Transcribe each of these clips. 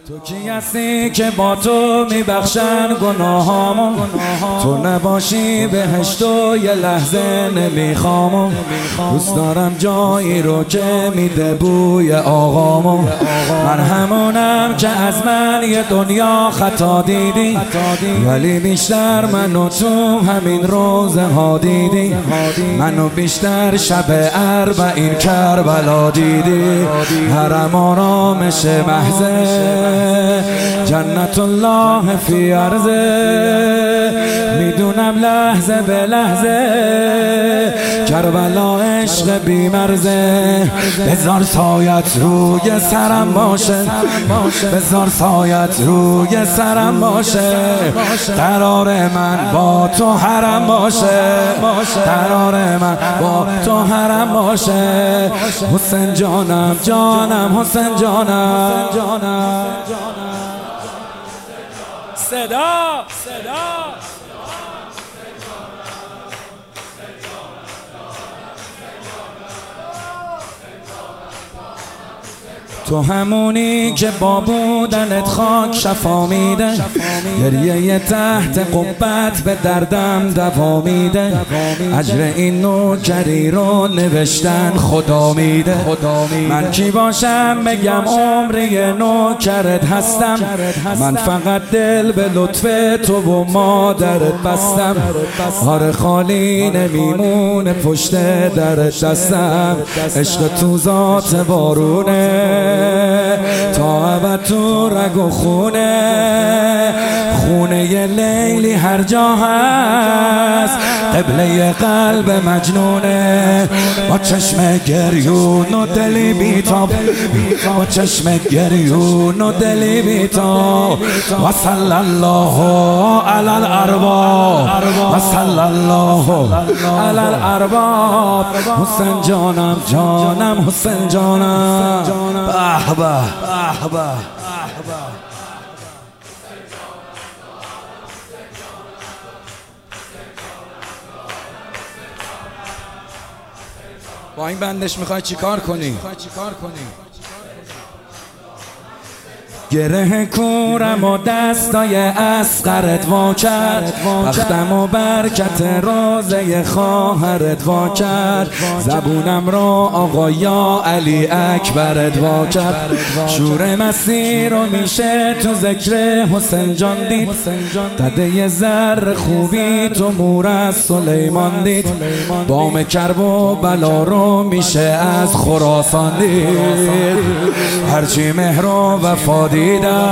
تو کی هستی که با تو میبخشن گناهامو؟ تو نباشی بهشت و یه لحظه نمیخوامو. دوست دارم جایی رو که میده بوی آقامو. من همونم که از من یه دنیا خطا دیدی، ولی بیشتر منو تو همین روزه ها دیدی. منو بیشتر شب اربعین کربلا دیدی. حرم آرامش محضه جنت الله فی عرضه. میدونم لحظه به لحظه کربلا عشق بی مرزه. بذار سایت روی سرم باشه، بذار سایت روی سرم باشه. قرار من با تو حرم باشه، قرار من با تو حرم باشه. حسین جانم جانم حسین جانم. صدا تو همونی که با بودنت خاک شفا میده. گریه تحت قبت به دردم دوا میده. اجر این نوکری رو نوشتن خدا میده. من کی باشم بگم عمری نوکرت هستم؟ من فقط دل به لطف تو و مادرت بستم. آره خالی نمیمونه پشت درت دستم. عشق تو ذات بارونه تا ابد تو رگ و خونه لیلی هر جا هست. قبله قلب مجنونه با چشم گریون و دلی بیتاب، با چشم گریون و دلی بیتاب. و صلی الله علی الارباب، و صلی الله علی الارباب. حسین جانم جانم حسین جانم. به به به به. با این بندش میخوای چی کار کنی؟ گره کورم و دستای اصغرت وا کرد. بختم و برکت روزه خواهرت وا کرد. زبونم رو آقا یا علی اکبرت وا کرد. شور مستی رو میشه تو ذکر حسین جان دید. قده زر خوبی تو مور از سلیمان دید. بام کرب و بلا رو میشه از خراسان دید. هرچی مهر و وفا دیدم،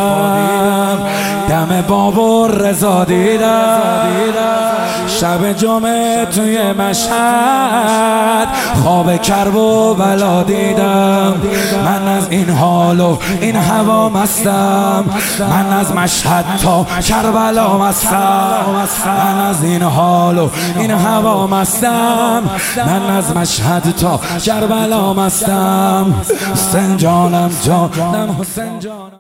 دم بابا رضا دیدم. شب جمعه توی مشهد خواب کرب و بلا دیدم. من از این حال و این هوا مستم. من از مشهد تا کربلا مستم. من از این حال و این هوا مستم. من از مشهد تا کربلا مستم. حسین جانم جانم حسین جانم.